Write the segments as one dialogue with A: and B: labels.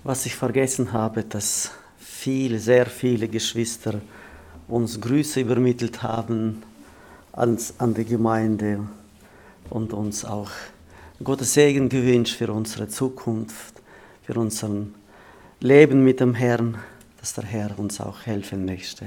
A: Was ich vergessen habe, dass sehr viele Geschwister uns Grüße übermittelt haben an die Gemeinde und uns auch Gottes Segen gewünscht für unsere Zukunft, für unser Leben mit dem Herrn, dass der Herr uns auch helfen möchte.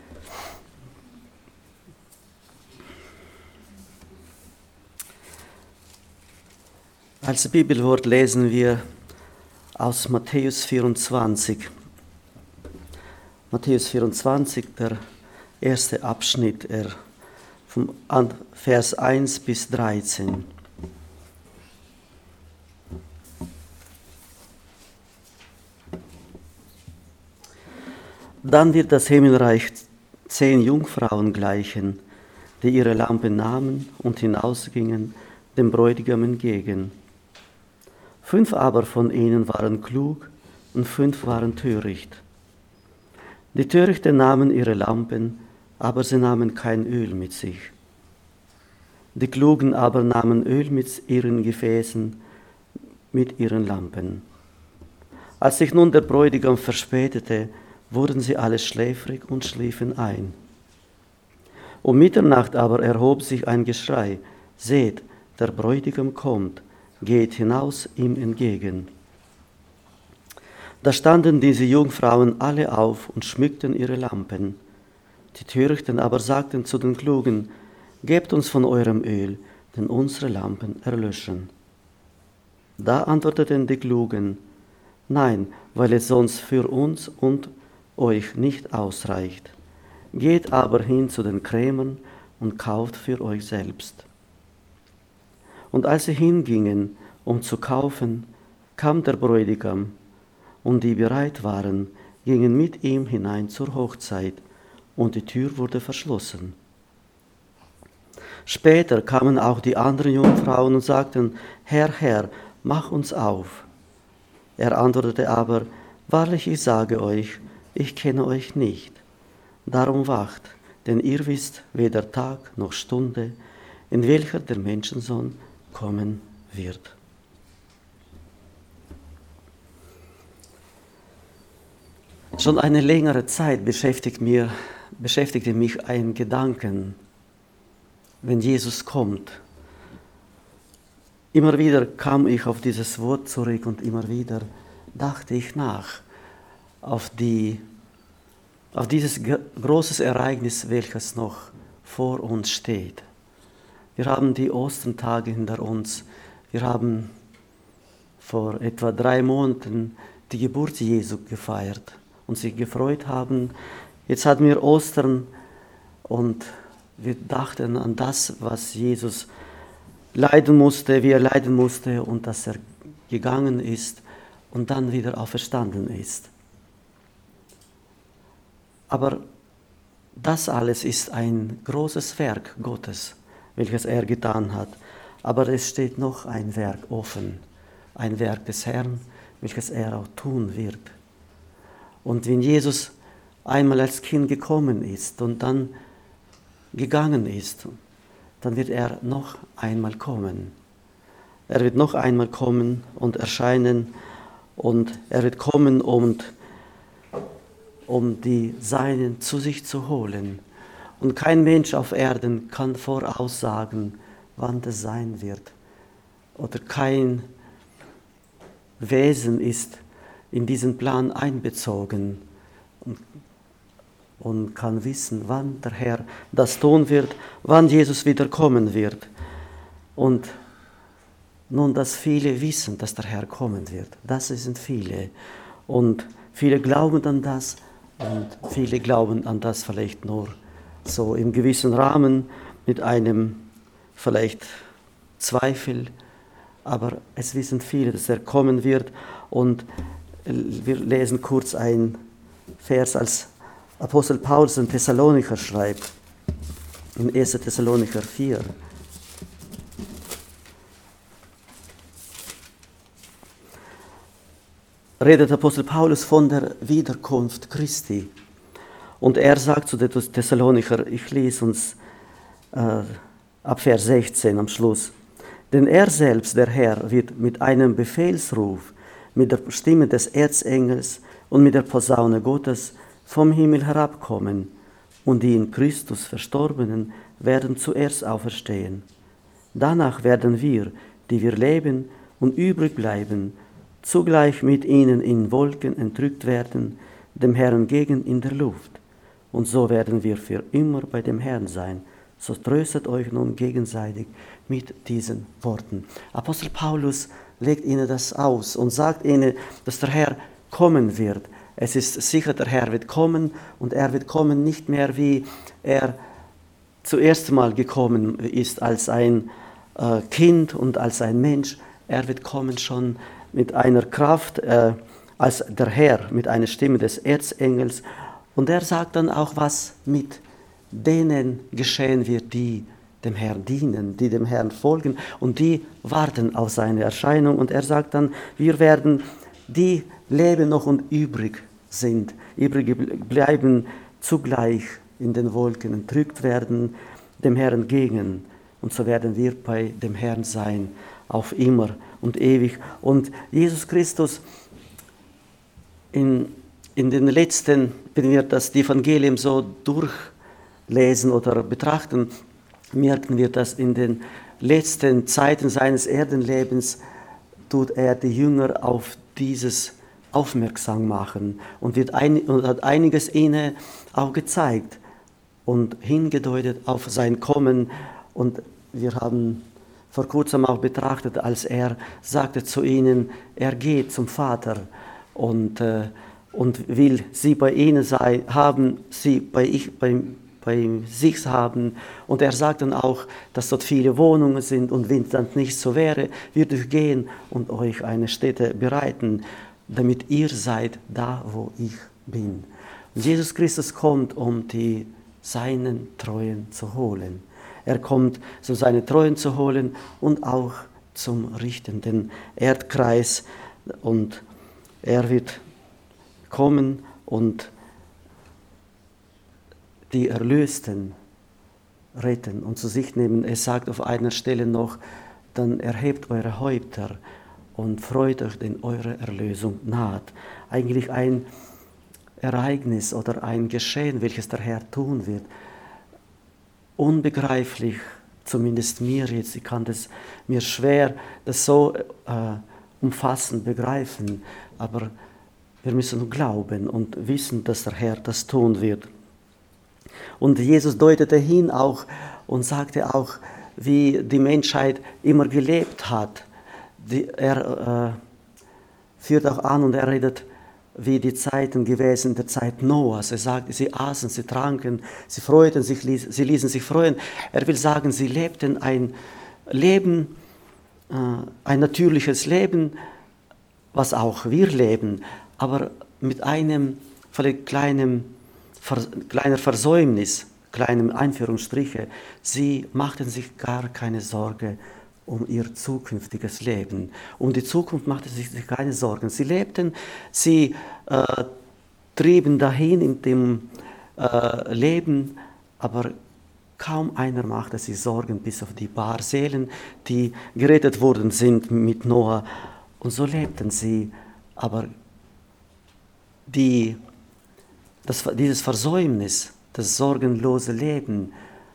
A: Als Bibelwort lesen wir aus Matthäus 24. Matthäus 24, der erste Abschnitt, vom Vers 1 bis 13. Dann wird das Himmelreich 10 Jungfrauen gleichen, die ihre Lampen nahmen und hinausgingen dem Bräutigam entgegen. 5 aber von ihnen waren klug und 5 waren töricht. Die Törichten nahmen ihre Lampen, aber sie nahmen kein Öl mit sich. Die Klugen aber nahmen Öl mit ihren Gefäßen, mit ihren Lampen. Als sich nun der Bräutigam verspätete, wurden sie alle schläfrig und schliefen ein. Um Mitternacht aber erhob sich ein Geschrei: Seht, der Bräutigam kommt, geht hinaus ihm entgegen. Da standen diese Jungfrauen alle auf und schmückten ihre Lampen. Die Törichten aber sagten zu den Klugen: Gebt uns von eurem Öl, denn unsere Lampen erlöschen. Da antworteten die Klugen: Nein, weil es sonst für uns und euch nicht ausreicht. Geht aber hin zu den Krämern und kauft für euch selbst. Und als sie hingingen, um zu kaufen, kam der Bräutigam, und die bereit waren, gingen mit ihm hinein zur Hochzeit, und die Tür wurde verschlossen. Später kamen auch die anderen Jungfrauen und sagten: Herr, Herr, mach uns auf. Er antwortete aber: Wahrlich, ich sage euch, ich kenne euch nicht. Darum wacht, denn ihr wisst weder Tag noch Stunde, in welcher der Menschensohn kommen wird. Schon eine längere Zeit beschäftigte mich ein Gedanken, wenn Jesus kommt. Immer wieder kam ich auf dieses Wort zurück und immer wieder dachte ich nach auf dieses großes Ereignis, welches noch vor uns steht. Wir haben die Ostertage hinter uns. Wir haben vor etwa 3 Monaten die Geburt Jesu gefeiert und sich gefreut haben. Jetzt hatten wir Ostern und wir dachten an das, was Jesus leiden musste, wie er leiden musste und dass er gegangen ist und dann wieder auferstanden ist. Aber das alles ist ein großes Werk Gottes, welches er getan hat. Aber es steht noch ein Werk offen, ein Werk des Herrn, welches er auch tun wird. Und wenn Jesus einmal als Kind gekommen ist und dann gegangen ist, dann wird er noch einmal kommen. Er wird noch einmal kommen und erscheinen und er wird kommen, um die Seinen zu sich zu holen. Und kein Mensch auf Erden kann voraussagen, wann das sein wird. Oder kein Wesen ist in diesen Plan einbezogen und kann wissen, wann der Herr das tun wird, wann Jesus wieder kommen wird. Und nun, dass viele wissen, dass der Herr kommen wird, das sind viele. Und viele glauben an das und viele glauben an das vielleicht nur so im gewissen Rahmen mit einem vielleicht Zweifel, aber es wissen viele, dass er kommen wird. Und wir lesen kurz ein Vers, als Apostel Paulus in Thessalonicher schreibt, in 1. Thessalonicher 4. Redet Apostel Paulus von der Wiederkunft Christi. Und er sagt zu den Thessalonicher, ich lese uns ab Vers 16 am Schluss: Denn er selbst, der Herr, wird mit einem Befehlsruf, mit der Stimme des Erzengels und mit der Posaune Gottes vom Himmel herabkommen, und die in Christus Verstorbenen werden zuerst auferstehen. Danach werden wir, die wir leben und übrig bleiben, zugleich mit ihnen in Wolken entrückt werden, dem Herrn entgegen in der Luft. Und so werden wir für immer bei dem Herrn sein. So tröstet euch nun gegenseitig mit diesen Worten. Apostel Paulus legt ihnen das aus und sagt ihnen, dass der Herr kommen wird. Es ist sicher, der Herr wird kommen, und er wird kommen nicht mehr, wie er zuerst mal gekommen ist, als ein Kind und als ein Mensch. Er wird kommen schon mit einer Kraft, als der Herr, mit einer Stimme des Erzengels. Und er sagt dann auch, was mit denen geschehen wird, die dem Herrn dienen, die dem Herrn folgen, und die warten auf seine Erscheinung. Und er sagt dann, wir werden, die leben noch und übrig sind, übrig bleiben, zugleich in den Wolken entrückt werden, dem Herrn entgegen. Und so werden wir bei dem Herrn sein, auf immer und ewig. Und Jesus Christus, in den letzten, wenn wir das Evangelium so durchlesen oder betrachten, merken wir, dass in den letzten Zeiten seines Erdenlebens tut er die Jünger auf dieses aufmerksam machen und hat einiges ihnen auch gezeigt und hingedeutet auf sein Kommen. Und wir haben vor kurzem auch betrachtet, als er sagte zu ihnen, er geht zum Vater und will sie bei ihnen haben, sie bei sich haben. Und er sagt dann auch, dass dort viele Wohnungen sind, und wenn das nicht so wäre, würde ich gehen und euch eine Stätte bereiten, damit ihr seid da, wo ich bin. Und Jesus Christus kommt, um die seinen Treuen zu holen. Er kommt, um seine Treuen zu holen und auch zum richtenden Erdkreis. Und er wird kommen und die Erlösten retten und zu sich nehmen. Er sagt auf einer Stelle noch, dann erhebt eure Häupter und freut euch, denn eure Erlösung naht. Eigentlich ein Ereignis oder ein Geschehen, welches der Herr tun wird. Unbegreiflich, zumindest mir jetzt. Ich kann das mir schwer das so umfassend begreifen, aber wir müssen glauben und wissen, dass der Herr das tun wird. Und Jesus deutete hin auch und sagte auch, wie die Menschheit immer gelebt hat. Er führt auch an und er redet, wie die Zeiten gewesen in der Zeit Noahs. Er sagt, sie aßen, sie tranken, sie freuten sich, sie ließen sich freuen. Er will sagen, sie lebten ein Leben, ein natürliches Leben, was auch wir leben, aber mit einem vielleicht kleiner Versäumnis, kleinem Einführungsstriche. Sie machten sich gar keine Sorge um ihr zukünftiges Leben. Um die Zukunft machten sie sich keine Sorgen. Sie lebten, sie trieben dahin in dem Leben, aber kaum einer machte sich Sorgen, bis auf die paar Seelen, die gerettet worden sind mit Noah. Und so lebten sie, aber dieses Versäumnis, das sorgenlose Leben,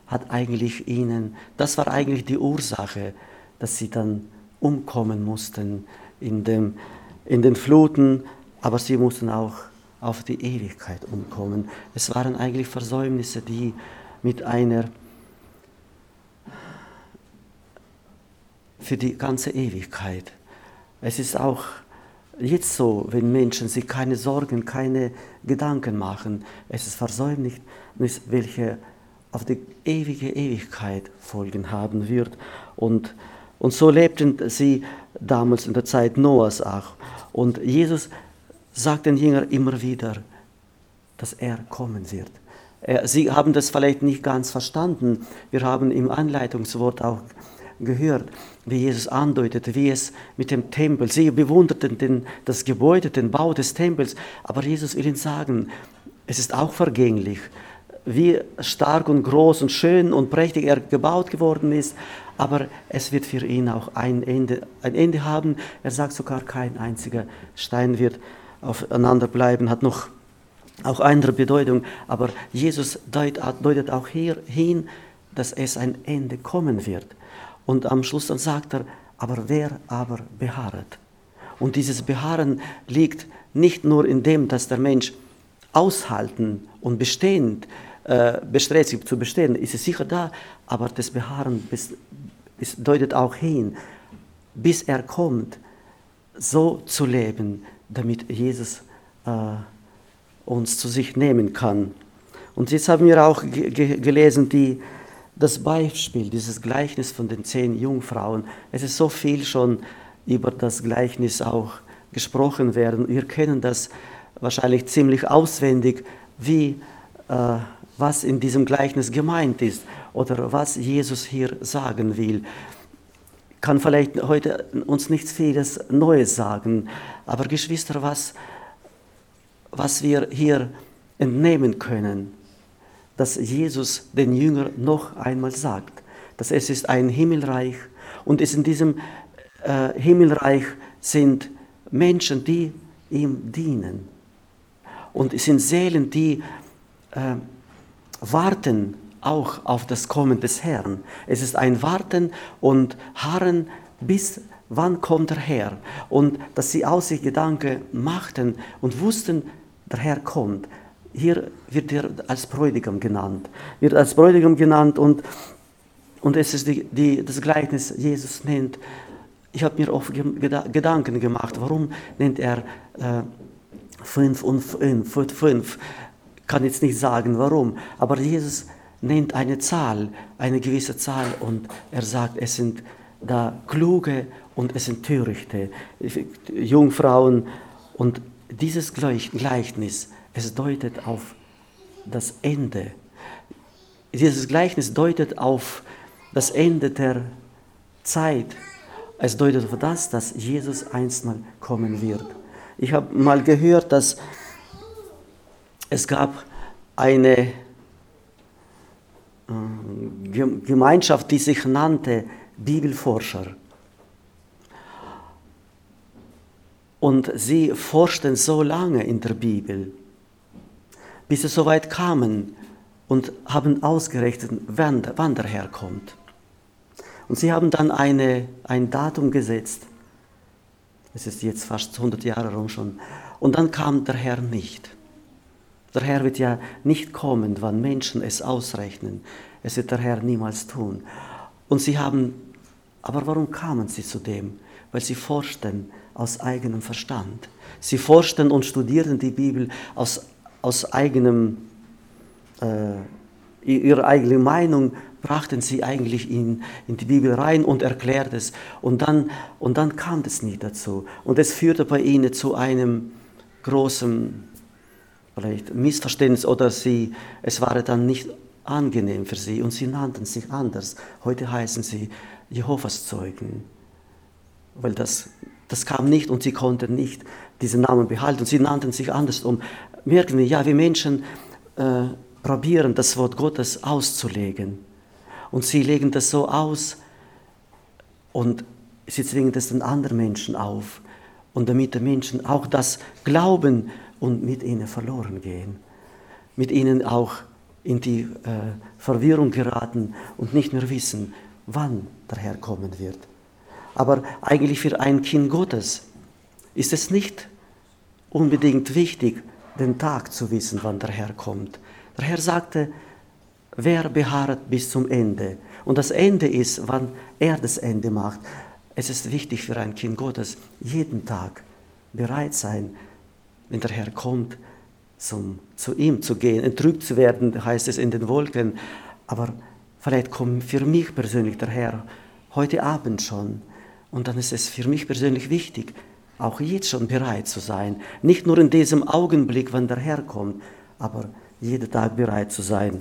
A: das war eigentlich die Ursache, dass sie dann umkommen mussten in den Fluten, aber sie mussten auch auf die Ewigkeit umkommen. Es waren eigentlich Versäumnisse, die für die ganze Ewigkeit. Es ist auch jetzt so, wenn Menschen sich keine Sorgen, keine Gedanken machen. Es ist Versäumnis, welche auf die ewige Ewigkeit Folgen haben wird. Und so lebten sie damals in der Zeit Noahs auch. Und Jesus sagt den Jüngern immer wieder, dass er kommen wird. Sie haben das vielleicht nicht ganz verstanden. Wir haben im Einleitungswort auch gehört, wie Jesus andeutete, wie es mit dem Tempel, sie bewunderten das Gebäude, den Bau des Tempels, aber Jesus will ihnen sagen, es ist auch vergänglich, wie stark und groß und schön und prächtig er gebaut geworden ist, aber es wird für ihn auch ein Ende haben. Er sagt sogar, kein einziger Stein wird aufeinander bleiben, hat noch auch andere Bedeutung, aber Jesus deutet auch hier hin, dass es ein Ende kommen wird. Und am Schluss dann sagt er, aber wer aber beharret? Und dieses Beharren liegt nicht nur in dem, dass der Mensch aushalten und bestehend bestrebt sich zu bestehen, ist es sicher da, aber das Beharren deutet auch hin, bis er kommt, so zu leben, damit Jesus uns zu sich nehmen kann. Und jetzt haben wir auch gelesen, das Beispiel, dieses Gleichnis von den 10 Jungfrauen. Es ist so viel schon über das Gleichnis auch gesprochen werden. Wir kennen das wahrscheinlich ziemlich auswendig, was in diesem Gleichnis gemeint ist oder was Jesus hier sagen will. Kann vielleicht heute uns nichts vieles Neues sagen, aber Geschwister, was wir hier entnehmen können, dass Jesus den Jüngern noch einmal sagt, dass es ist ein Himmelreich und in diesem Himmelreich sind Menschen, die ihm dienen. Und es sind Seelen, die warten auch auf das Kommen des Herrn. Es ist ein Warten und Harren, bis wann kommt der Herr. Und dass sie aus sich Gedanken machten und wussten, der Herr kommt. Hier wird er als Bräutigam genannt. Und es ist das Gleichnis, Jesus nennt. Ich habe mir oft Gedanken gemacht, warum nennt er 5 und 5. Kann jetzt nicht sagen, warum, aber Jesus nennt eine Zahl, eine gewisse Zahl und er sagt, es sind da Kluge und es sind Törichte, Jungfrauen und dieses Gleichnis, es deutet auf das Ende. Dieses Gleichnis deutet auf das Ende der Zeit. Es deutet auf das, dass Jesus einstmal kommen wird. Ich habe mal gehört, dass es gab eine Gemeinschaft, die sich nannte Bibelforscher. Und sie forschten so lange in der Bibel, bis sie so weit kamen und haben ausgerechnet, wann der Herr kommt. Und sie haben dann ein Datum gesetzt. Es ist jetzt fast 100 Jahre rum schon. Und dann kam der Herr nicht. Der Herr wird ja nicht kommen, wann Menschen es ausrechnen. Es wird der Herr niemals tun. Und aber warum kamen sie zu dem? Weil sie forschten aus eigenem Verstand. Sie forschten und studierten die Bibel aus eigenem, ihre eigene Meinung brachten sie eigentlich in die Bibel rein und erklärt es. Und dann kam es nicht dazu. Und es führte bei ihnen zu einem großen vielleicht Missverständnis oder es war dann nicht angenehm für sie und sie nannten sich anders. Heute heißen sie Jehovas Zeugen, weil das kam nicht und sie konnten nicht diesen Namen behalten und sie nannten sich anders. Merken wir, ja, wir Menschen probieren das Wort Gottes auszulegen und sie legen das so aus und sie zwingen das den anderen Menschen auf und damit die Menschen auch das glauben und mit ihnen verloren gehen, mit ihnen auch in die Verwirrung geraten und nicht mehr wissen, wann der Herr kommen wird. Aber eigentlich für ein Kind Gottes ist es nicht unbedingt wichtig, den Tag zu wissen, wann der Herr kommt. Der Herr sagte, wer beharrt bis zum Ende. Und das Ende ist, wann er das Ende macht. Es ist wichtig für ein Kind Gottes, jeden Tag bereit sein, wenn der Herr kommt, zu ihm zu gehen. Entrückt zu werden, heißt es in den Wolken. Aber vielleicht kommt für mich persönlich der Herr heute Abend schon. Und dann ist es für mich persönlich wichtig, auch jetzt schon bereit zu sein. Nicht nur in diesem Augenblick, wenn der Herr kommt, aber jeden Tag bereit zu sein.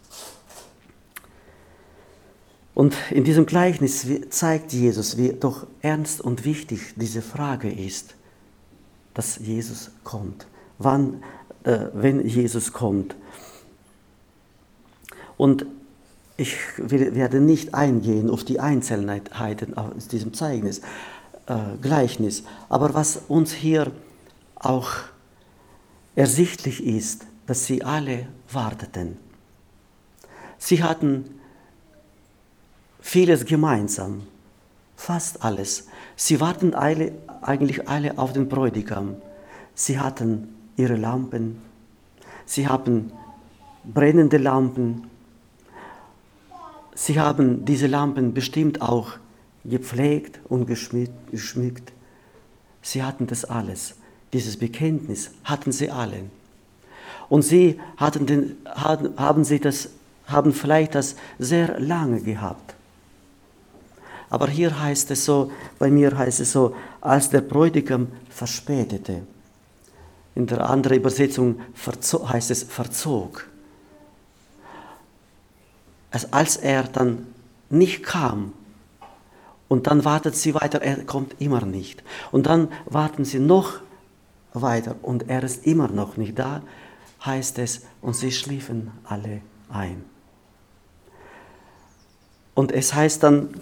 A: Und in diesem Gleichnis zeigt Jesus, wie doch ernst und wichtig diese Frage ist, dass Jesus kommt. Wenn Jesus kommt. Und werde nicht eingehen auf die Einzelheiten aus diesem Gleichnis. Aber was uns hier auch ersichtlich ist, dass sie alle warteten. Sie hatten vieles gemeinsam, fast alles. Sie warten eigentlich alle auf den Bräutigam. Sie hatten ihre Lampen, sie haben brennende Lampen. Sie haben diese Lampen bestimmt auch gepflegt und geschmückt. Sie hatten das alles. Dieses Bekenntnis hatten sie alle. Und sie haben vielleicht das sehr lange gehabt. Aber hier heißt es so, bei mir heißt es so, als der Bräutigam verspätete. In der anderen Übersetzung heißt es verzog. Als er dann nicht kam, und dann wartet sie weiter, er kommt immer nicht. Und dann warten sie noch weiter und er ist immer noch nicht da, heißt es, und sie schliefen alle ein. Und es heißt dann,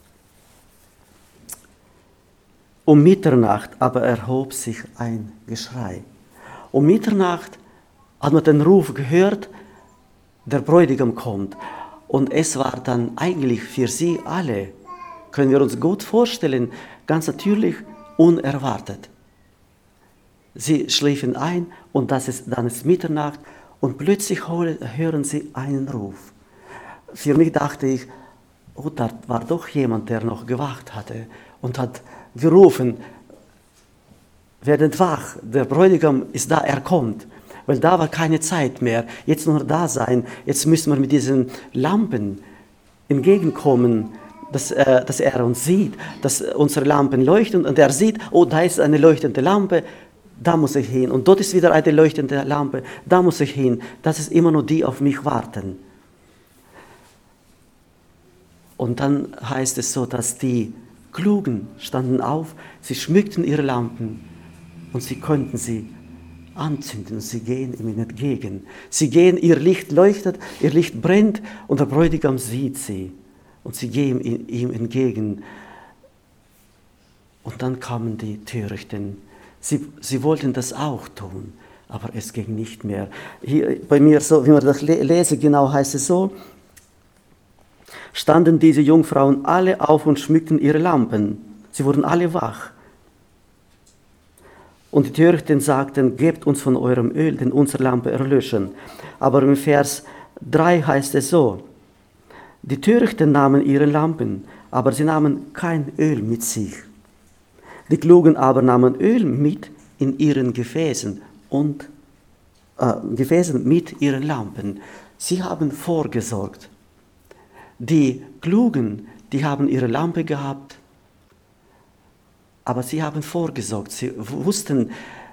A: um Mitternacht aber erhob sich ein Geschrei. Um Mitternacht hat man den Ruf gehört, der Bräutigam kommt. Und es war dann eigentlich für sie alle, können wir uns gut vorstellen, ganz natürlich unerwartet. Sie schliefen ein und dann ist Mitternacht und plötzlich hören sie einen Ruf. Für mich dachte ich, oh, da war doch jemand, der noch gewacht hatte und hat gerufen, werdet wach, der Bräutigam ist da, er kommt. Weil da war keine Zeit mehr, jetzt nur da sein, jetzt müssen wir mit diesen Lampen entgegenkommen, dass er uns sieht, dass unsere Lampen leuchten und er sieht, oh, da ist eine leuchtende Lampe, da muss ich hin. Und dort ist wieder eine leuchtende Lampe, da muss ich hin. Das ist immer nur die auf mich warten. Und dann heißt es so, dass die Klugen standen auf, sie schmückten ihre Lampen und sie konnten sie anzünden und sie gehen ihm entgegen. Sie gehen, ihr Licht leuchtet, ihr Licht brennt und der Bräutigam sieht sie und sie gehen ihm entgegen. Und dann kamen die Törichten. Sie wollten das auch tun, aber es ging nicht mehr. Hier bei mir, so, wie man das lese, genau heißt es so, standen diese Jungfrauen alle auf und schmückten ihre Lampen. Sie wurden alle wach. Und die Törichten sagten, gebt uns von eurem Öl, denn unsere Lampe erlöschen. Aber im Vers 3 heißt es so, die Törichten nahmen ihre Lampen, aber sie nahmen kein Öl mit sich. Die Klugen aber nahmen Öl mit in ihren Gefäßen und Gefäßen mit ihren Lampen. Sie haben vorgesorgt. Die Klugen, die haben ihre Lampe gehabt, aber sie haben vorgesorgt. Sie wussten,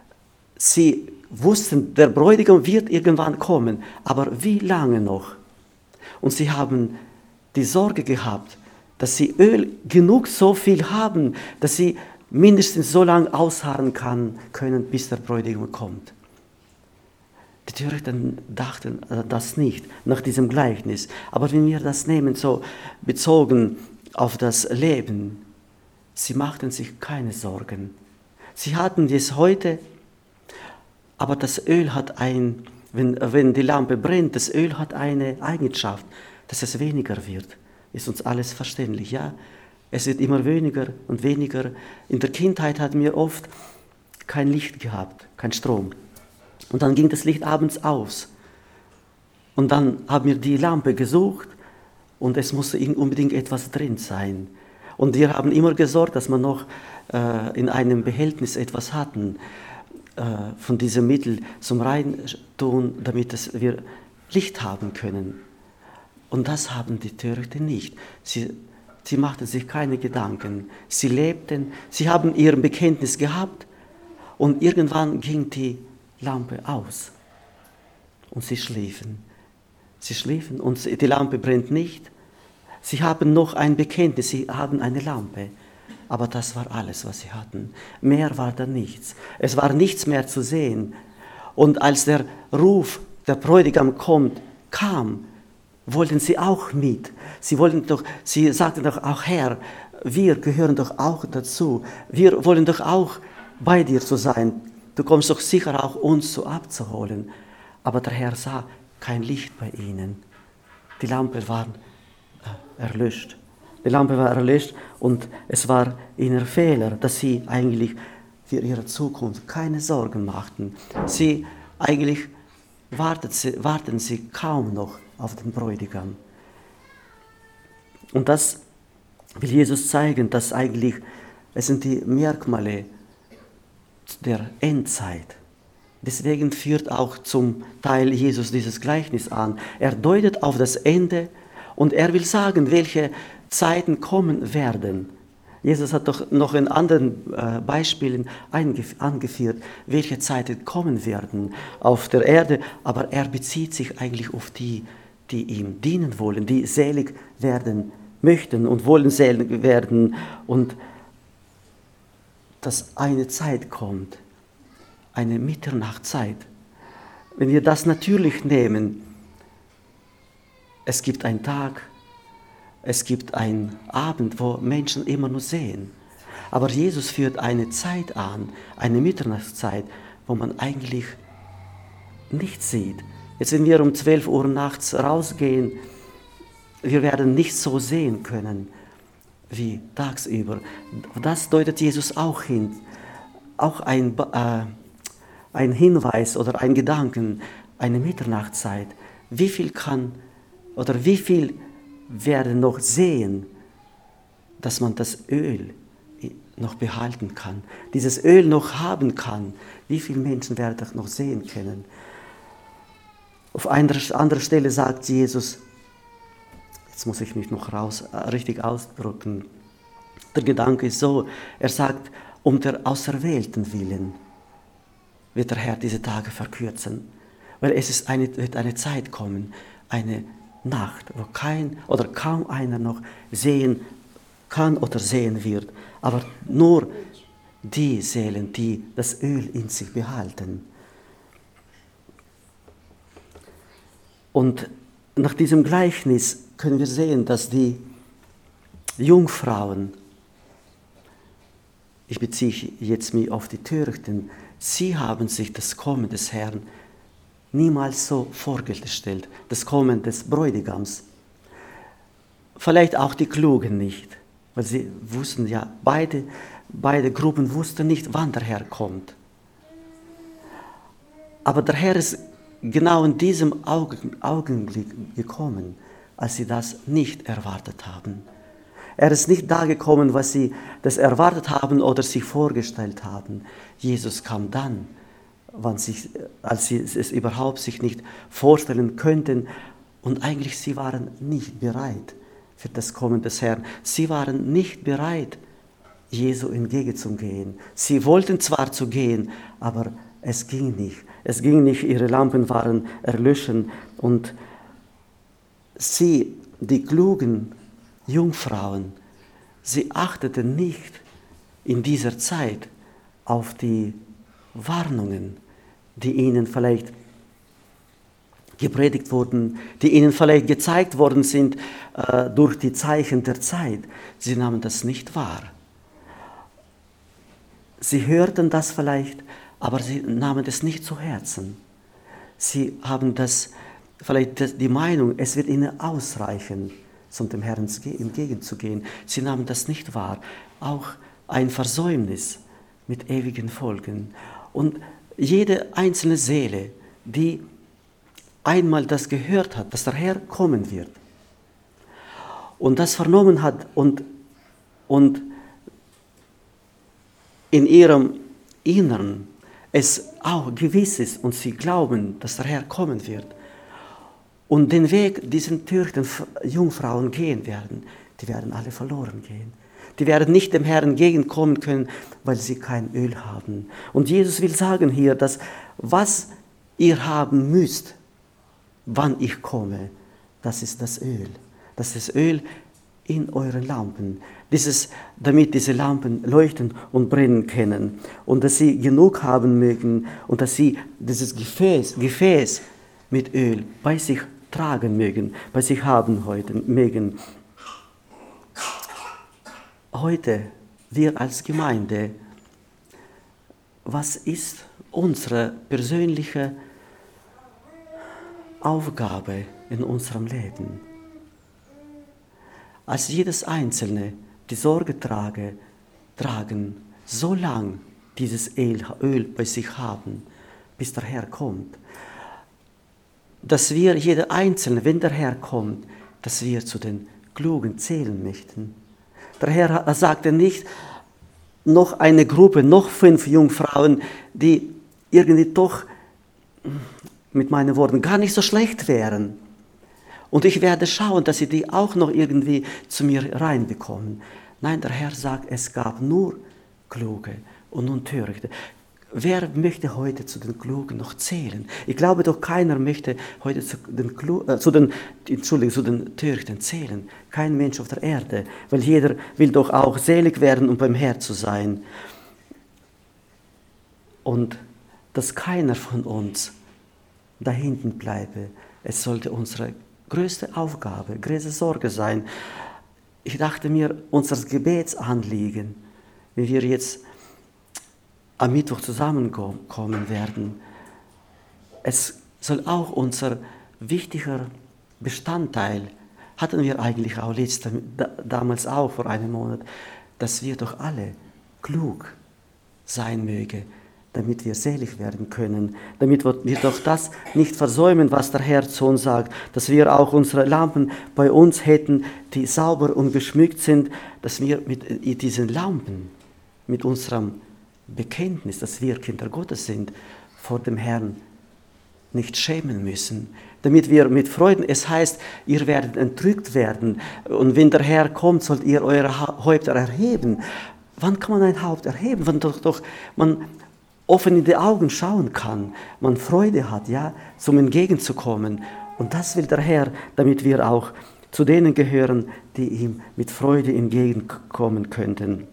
A: der Bräutigam wird irgendwann kommen, aber wie lange noch? Und sie haben die Sorge gehabt, dass sie Öl genug so viel haben, dass sie mindestens so lange ausharren können, bis der Bräutigam kommt. Die Törichten dachten das nicht, nach diesem Gleichnis. Aber wenn wir das nehmen, so bezogen auf das Leben, sie machten sich keine Sorgen. Sie hatten es heute, aber das Öl hat wenn die Lampe brennt, das Öl hat eine Eigenschaft, dass es weniger wird. Ist uns alles verständlich, ja? Es wird immer weniger und weniger. In der Kindheit hatten wir oft kein Licht gehabt, kein Strom. Und dann ging das Licht abends aus. Und dann haben wir die Lampe gesucht und es musste unbedingt etwas drin sein. Und wir haben immer gesorgt, dass wir noch in einem Behältnis etwas hatten von diesem Mittel zum Reintun, damit wir Licht haben können. Und das haben die Törichten nicht. Sie machten sich keine Gedanken. Sie lebten, sie haben ihr Bekenntnis gehabt und irgendwann ging die Lampe aus. Und sie schliefen. Sie schliefen und die Lampe brennt nicht. Sie haben noch ein Bekenntnis, sie haben eine Lampe. Aber das war alles, was sie hatten. Mehr war da nichts. Es war nichts mehr zu sehen. Und als der Ruf, der Bräutigam kam, wollten sie auch mit. Sie sagten doch auch, Herr, wir gehören doch auch dazu. Wir wollen doch auch bei dir zu sein. Du kommst doch sicher auch uns so abzuholen. Aber der Herr sah kein Licht bei ihnen. Die Lampe war erlöscht. Die Lampe war erlöscht und es war ihr Fehler, dass sie eigentlich für ihre Zukunft keine Sorgen machten. Eigentlich warten sie kaum noch auf den Bräutigam. Und das will Jesus zeigen, dass eigentlich, es sind die Merkmale der Endzeit. Deswegen führt auch zum Teil Jesus dieses Gleichnis an. Er deutet auf das Ende und er will sagen, welche Zeiten kommen werden. Jesus hat doch noch in anderen Beispielen angeführt, welche Zeiten kommen werden auf der Erde, aber er bezieht sich eigentlich auf die, die ihm dienen wollen, die selig werden möchten und wollen selig werden und dass eine Zeit kommt, eine Mitternachtzeit. Wenn wir das natürlich nehmen, es gibt einen Tag, es gibt einen Abend, wo Menschen immer nur sehen. Aber Jesus führt eine Zeit an, eine Mitternachtszeit, wo man eigentlich nichts sieht. Jetzt, wenn wir um 12 Uhr nachts rausgehen, wir werden nicht so sehen können wie tagsüber. Das deutet Jesus auch hin. Auch ein Hinweis oder ein Gedanken, eine Mitternachtzeit. Wie viel werden noch sehen, dass man das Öl noch behalten kann, dieses Öl noch haben kann. Wie viele Menschen werden das noch sehen können? Auf einer anderen Stelle sagt Jesus, jetzt muss ich mich noch richtig ausdrücken, der Gedanke ist so, er sagt, um der Auserwählten willen wird der Herr diese Tage verkürzen, weil wird eine Zeit kommen, eine Nacht, wo kaum einer noch sehen kann oder sehen wird, aber nur die Seelen, die das Öl in sich behalten. Und nach diesem Gleichnis können wir sehen, dass die Jungfrauen, ich beziehe jetzt mich auf die Törichten, sie haben sich das Kommen des Herrn niemals so vorgestellt, das Kommen des Bräutigams. Vielleicht auch die Klugen nicht, weil sie wussten ja, beide Gruppen wussten nicht, wann der Herr kommt. Aber der Herr ist genau in diesem Augenblick gekommen, als sie das nicht erwartet haben. Er ist nicht da gekommen, was sie das erwartet haben oder sich vorgestellt haben. Jesus kam dann, als sie es überhaupt sich nicht vorstellen könnten. Und eigentlich, sie waren nicht bereit für das Kommen des Herrn. Sie waren nicht bereit, Jesu entgegenzugehen. Sie wollten zwar zu gehen, aber es ging nicht. Es ging nicht, ihre Lampen waren erlöschen. Und sie, die klugen Jungfrauen, sie achteten nicht in dieser Zeit auf die Warnungen, die ihnen vielleicht gepredigt wurden, die ihnen vielleicht gezeigt worden sind durch die Zeichen der Zeit. Sie nahmen das nicht wahr. Sie hörten das vielleicht, aber sie nahmen es nicht zu Herzen. Sie haben vielleicht die Meinung, es wird ihnen ausreichen, um dem Herrn entgegenzugehen. Sie nahmen das nicht wahr. Auch ein Versäumnis mit ewigen Folgen. Und jede einzelne Seele, die einmal das gehört hat, dass der Herr kommen wird und das vernommen hat und in ihrem Inneren es auch gewiss ist und sie glauben, dass der Herr kommen wird und den Weg diesen törichten Jungfrauen gehen werden, die werden alle verloren gehen. Die werden nicht dem Herrn entgegenkommen können, weil sie kein Öl haben. Und Jesus will sagen hier, dass was ihr haben müsst, wann ich komme, das ist das Öl. Das ist Öl in euren Lampen. Damit diese Lampen leuchten und brennen können. Und dass sie genug haben mögen und dass sie dieses Gefäß mit Öl bei sich tragen mögen, bei sich haben heute mögen. Heute, wir als Gemeinde, was ist unsere persönliche Aufgabe in unserem Leben? Als jedes Einzelne die Sorge tragen, so lang dieses Öl bei sich haben, bis der Herr kommt. Dass wir, jeder Einzelne, wenn der Herr kommt, dass wir zu den Klugen zählen möchten. Der Herr sagte nicht, noch eine Gruppe, noch 5 Jungfrauen, die irgendwie doch, mit meinen Worten, gar nicht so schlecht wären. Und ich werde schauen, dass sie die auch noch irgendwie zu mir reinbekommen. Nein, der Herr sagt, es gab nur Kluge und nun Törichte. Wer möchte heute zu den Klugen noch zählen? Ich glaube doch, keiner möchte heute zu den Törichten zählen. Kein Mensch auf der Erde, weil jeder will doch auch selig werden, um beim Herrn zu sein. Und dass keiner von uns da hinten bleibe, es sollte unsere größte Aufgabe, größte Sorge sein. Ich dachte mir, unser Gebetsanliegen, wenn wir jetzt am Mittwoch zusammenkommen werden, es soll auch unser wichtiger Bestandteil, hatten wir eigentlich auch damals auch vor einem Monat, dass wir doch alle klug sein mögen, damit wir selig werden können, damit wir doch das nicht versäumen, was der Herr zu uns sagt, dass wir auch unsere Lampen bei uns hätten, die sauber und geschmückt sind, dass wir mit diesen Lampen, mit unserem Bekenntnis, dass wir Kinder Gottes sind, vor dem Herrn nicht schämen müssen, damit wir mit Freuden, es heißt, ihr werdet entrückt werden und wenn der Herr kommt, sollt ihr eure Häupter erheben. Wann kann man ein Haupt erheben? Wenn doch man offen in die Augen schauen kann, man Freude hat, ja, zum Entgegenzukommen. Und das will der Herr, damit wir auch zu denen gehören, die ihm mit Freude entgegenkommen könnten.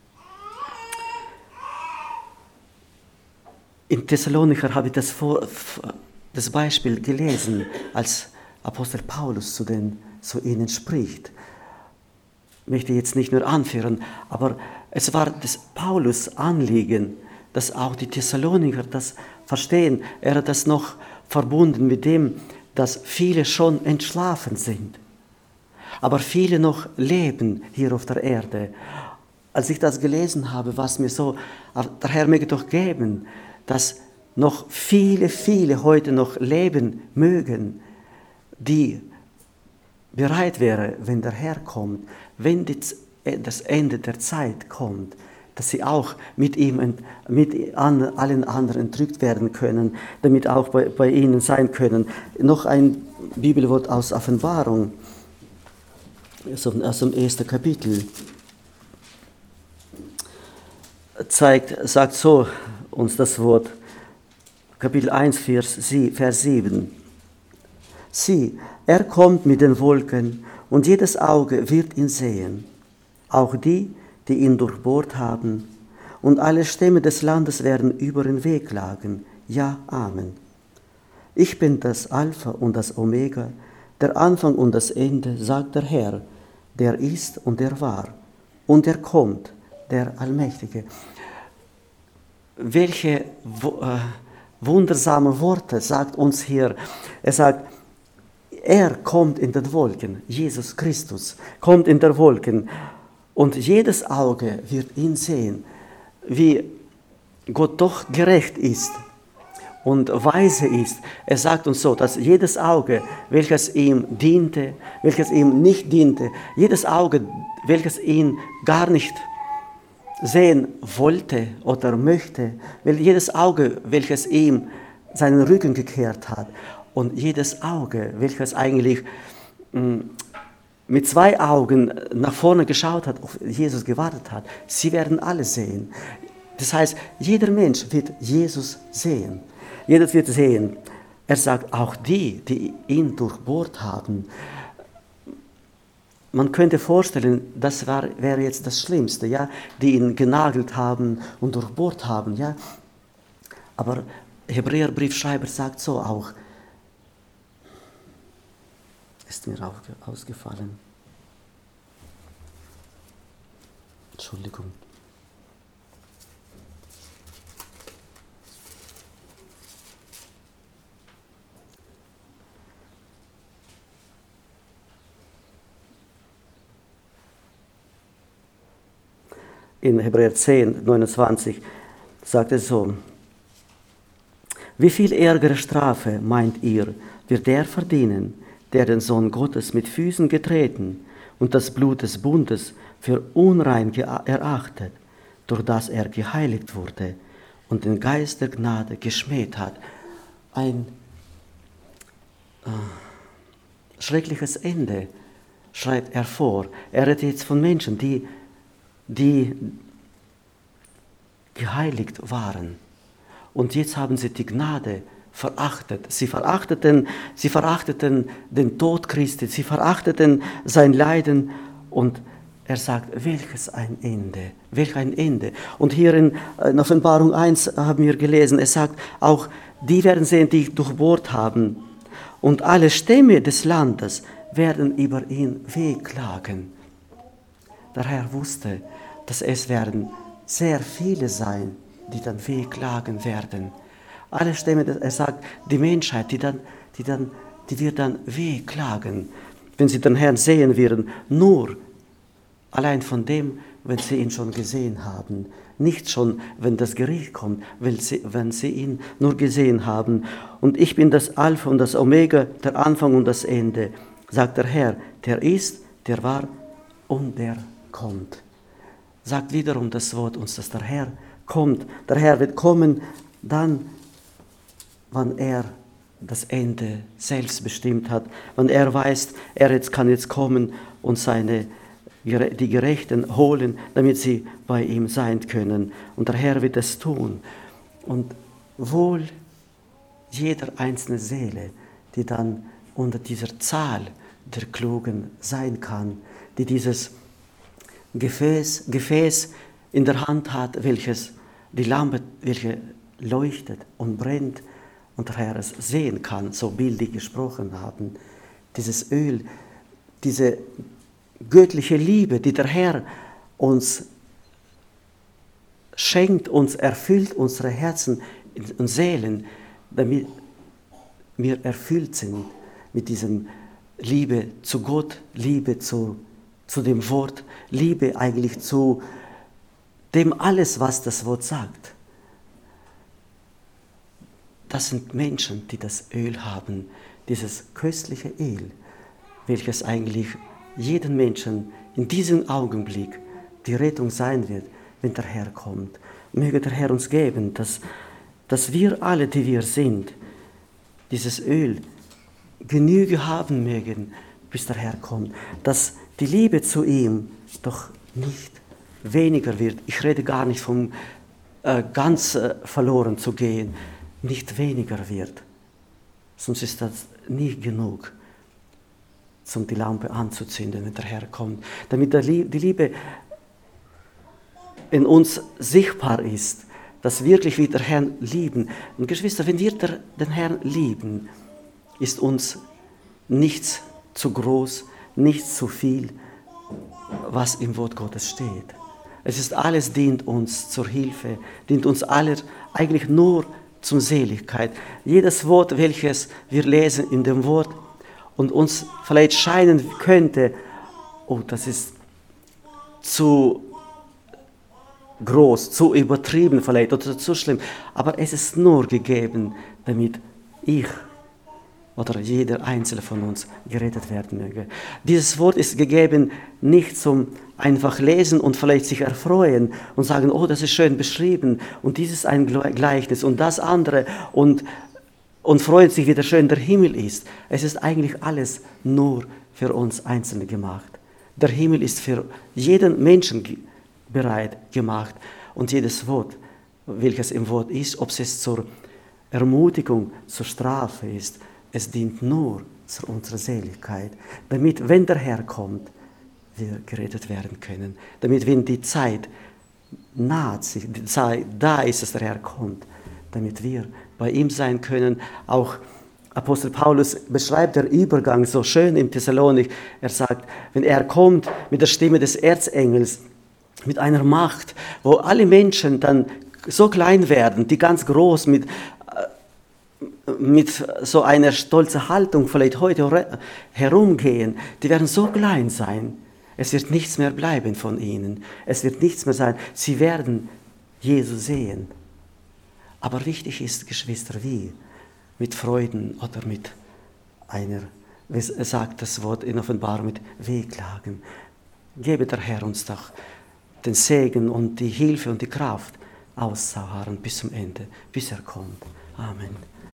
A: In Thessalonicher habe ich das Beispiel gelesen, als Apostel Paulus zu ihnen spricht. Ich möchte jetzt nicht nur anführen, aber es war das Paulus' Anliegen, dass auch die Thessalonicher das verstehen. Er hat das noch verbunden mit dem, dass viele schon entschlafen sind, aber viele noch leben hier auf der Erde. Als ich das gelesen habe, war es mir so, der Herr möge doch geben, dass noch viele, viele heute noch leben mögen, die bereit wären, wenn der Herr kommt, wenn das Ende der Zeit kommt, dass sie auch mit ihm, mit allen anderen entrückt werden können, damit auch bei ihnen sein können. Noch ein Bibelwort aus Offenbarung, aus dem 1. Kapitel, sagt so uns das Wort, Kapitel 1, Vers 7. Sieh, er kommt mit den Wolken und jedes Auge wird ihn sehen, auch die ihn durchbohrt haben, und alle Stämme des Landes werden über ihn wegklagen. Ja, Amen. Ich bin das Alpha und das Omega, der Anfang und das Ende, sagt der Herr, der ist und der war, und der kommt, der Allmächtige. Welche wundersame Worte sagt uns hier. Er sagt, er kommt in den Wolken, Jesus Christus kommt in den Wolken und jedes Auge wird ihn sehen, wie Gott doch gerecht ist und weise ist. Er sagt uns so, dass jedes Auge, welches ihm diente, welches ihm nicht diente, jedes Auge, welches ihn gar nicht sehen wollte oder möchte, weil jedes Auge, welches ihm seinen Rücken gekehrt hat und jedes Auge, welches eigentlich mit 2 Augen nach vorne geschaut hat, auf Jesus gewartet hat, sie werden alle sehen. Das heißt, jeder Mensch wird Jesus sehen. Jeder wird sehen. Er sagt, auch die ihn durchbohrt haben. Man könnte vorstellen, das wäre jetzt das Schlimmste, ja, die ihn genagelt haben und durchbohrt haben, ja. Aber Hebräerbriefschreiber sagt so auch, ist mir ausgefallen. Entschuldigung. In Hebräer 10, 29 sagt es so: Wie viel ärgere Strafe, meint ihr, wird der verdienen, der den Sohn Gottes mit Füßen getreten und das Blut des Bundes für unrein erachtet, durch das er geheiligt wurde und den Geist der Gnade geschmäht hat? Ein schreckliches Ende schreibt er vor. Er redet jetzt von Menschen, die geheiligt waren. Und jetzt haben sie die Gnade verachtet. Sie verachteten den Tod Christi, sie verachteten sein Leiden. Und er sagt, welch ein Ende. Und hier in Offenbarung 1 haben wir gelesen, es sagt auch, die werden sehen, die durchbohrt haben. Und alle Stämme des Landes werden über ihn wehklagen. Der Herr wusste, dass es werden sehr viele sein, die dann wehklagen werden. Alle Stämme, er sagt, die Menschheit, die wird dann wehklagen, wenn sie den Herrn sehen werden, nur allein von dem, wenn sie ihn schon gesehen haben. Nicht schon, wenn das Gericht kommt, wenn sie ihn nur gesehen haben. Und ich bin das Alpha und das Omega, der Anfang und das Ende, sagt der Herr, der ist, der war und der kommt. Sagt wiederum das Wort uns, dass der Herr kommt. Der Herr wird kommen dann, wann er das Ende selbst bestimmt hat, wann er weiß, er kann jetzt kommen und die Gerechten holen, damit sie bei ihm sein können. Und der Herr wird es tun. Und wohl jeder einzelne Seele, die dann unter dieser Zahl der Klugen sein kann, die dieses Gefäß in der Hand hat, die Lampe, welche leuchtet und brennt und der Herr es sehen kann, so bildlich gesprochen haben. Dieses Öl, diese göttliche Liebe, die der Herr uns schenkt, uns erfüllt unsere Herzen und Seelen, damit wir erfüllt sind mit diesem Liebe zu Gott, Liebe zu dem Wort, Liebe eigentlich zu dem alles, was das Wort sagt. Das sind Menschen, die das Öl haben, dieses köstliche Öl, welches eigentlich jedem Menschen in diesem Augenblick die Rettung sein wird, wenn der Herr kommt. Möge der Herr uns geben, dass wir alle, die wir sind, dieses Öl Genüge haben mögen, bis der Herr kommt. Dass die Liebe zu ihm doch nicht weniger wird. Ich rede gar nicht vom ganz verloren zu gehen, nicht weniger wird. Sonst ist das nicht genug, um die Lampe anzuzünden, wenn der Herr kommt. Damit die Liebe in uns sichtbar ist, dass wirklich wir den Herrn lieben. Und Geschwister, wenn wir den Herrn lieben, ist uns nichts zu groß, nichts zu viel, was im Wort Gottes steht. Es ist alles, dient uns zur Hilfe, dient uns alle eigentlich nur zur Seligkeit. Jedes Wort, welches wir lesen in dem Wort und uns vielleicht scheinen könnte, oh, das ist zu groß, zu übertrieben vielleicht oder zu schlimm, aber es ist nur gegeben, damit ich oder jeder Einzelne von uns gerettet werden möge. Dieses Wort ist gegeben nicht zum einfach lesen und vielleicht sich erfreuen und sagen, oh, das ist schön beschrieben und dies ist ein Gleichnis und das andere und freuen sich, wie der schön der Himmel ist. Es ist eigentlich alles nur für uns Einzelne gemacht. Der Himmel ist für jeden Menschen bereit gemacht und jedes Wort, welches im Wort ist, ob es zur Ermutigung, zur Strafe ist, es dient nur zu unserer Seligkeit, damit, wenn der Herr kommt, wir gerettet werden können. Damit, wenn die Zeit naht sich, die Zeit da ist, dass der Herr kommt, damit wir bei ihm sein können, auch Apostel Paulus beschreibt den Übergang so schön im Thessalonik. Er sagt, wenn er kommt mit der Stimme des Erzengels, mit einer Macht, wo alle Menschen dann so klein werden, die ganz groß mit so einer stolzen Haltung vielleicht heute herumgehen, die werden so klein sein. Es wird nichts mehr bleiben von ihnen. Es wird nichts mehr sein. Sie werden Jesus sehen. Aber wichtig ist, Geschwister, wie? Mit Freuden oder mit einer, es sagt das Wort in Offenbarung, mit Wehklagen. Gebe der Herr uns doch den Segen und die Hilfe und die Kraft auszuharren bis zum Ende, bis er kommt. Amen.